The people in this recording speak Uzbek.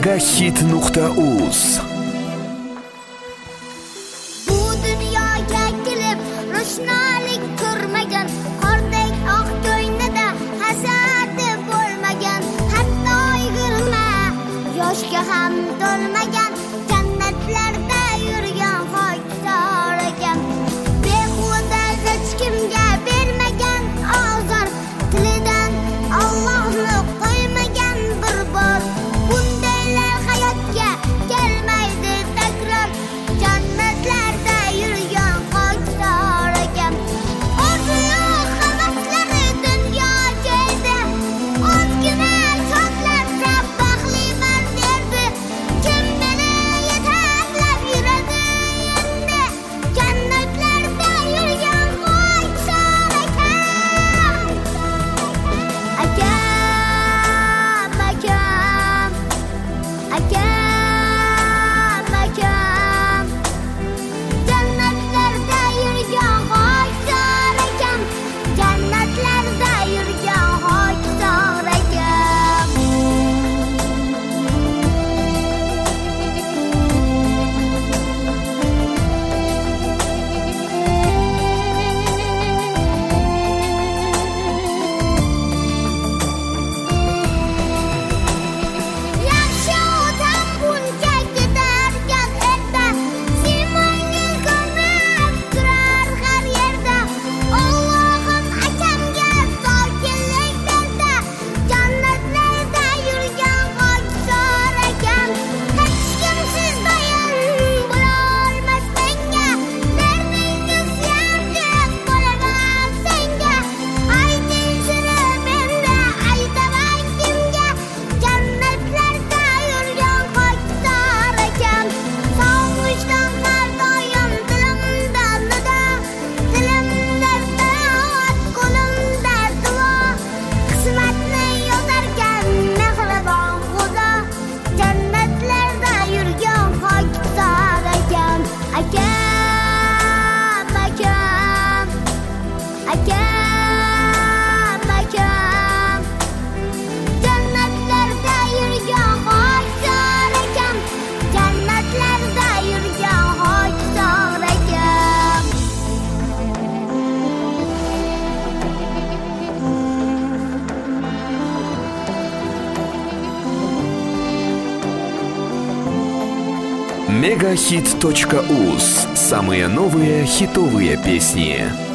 Megahit.uz. Bu dunyoga kelib ro'shnolik ko'rmagan, qordek oq ko'ynida hasadi bo'lmagan, hatto yigirma yoshga ham to'lmagan, jannatlarda yurgan xokdor ekan. Behuda hech kimga bermagan ozor, tilidan Allohni qo'ymagan bir bor. Bundaylar hayotga kelmaydi takror, jannatlarda yurgan xokdor ekan. Orzu havaslari dunyo joyda, ozgina shodlansa baxtliman derdi. Kim meni yetaklab yuradi endi, jannatlarda yurgan xokdor ekan. Akam, jannatlarda yurgan xokdor ekan, jannatlarda yurgan xokdor ekan. Yaxshi odam bunga ketarkan erta, siymongiz ko'rinib turar har yerda. Allohim akamga sokinlik berdi, jannatlarda yurgan xokdor ekan. Hech kimsiz bayon bo'lolmas menga, dardingiz yangiq bo'laman senga. Ayting shuni menda, aytaman kimga, jannatlarda yurgan xokdor ekan. Sog'ishdan har doim dilimda nido, dilimda sayohat, qo'limda duo. Qismatni yozarkan mehribon Xudo, jannatlarda yurgan xokdor ekan. Akam, jannatlarda yurgan xokdor ekan, jannatlarda yurgan xokdor ekan. Megahit.uz. Самые новые хитовые песни.